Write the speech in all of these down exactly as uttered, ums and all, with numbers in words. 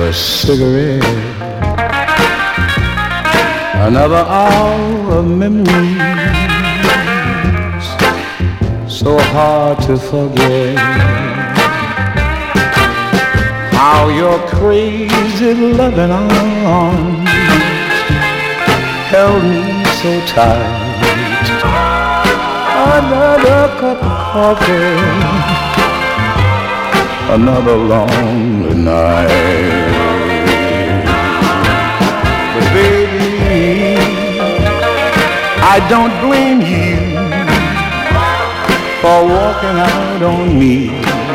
a cigarette. Another hour of memories, so hard to forget. How your crazy loving arms held me so tight. Another cup of coffee, another lonely night. But baby, I don't blame you for walking out on me.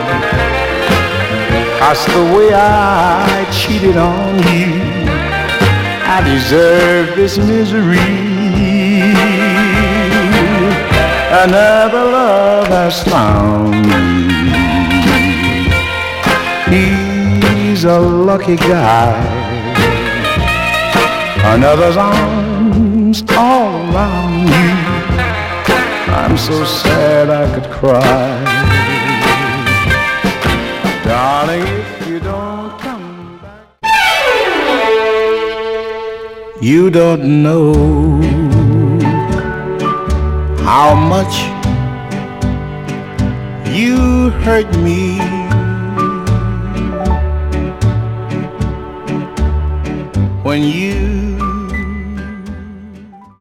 'Cause the way I cheated on you, I deserve this misery. Another love has found me. He's a lucky guy. Another's arms all around you. I'm so sad I could cry. Darling, if you don't come back, you don't know how much you hurt me. When you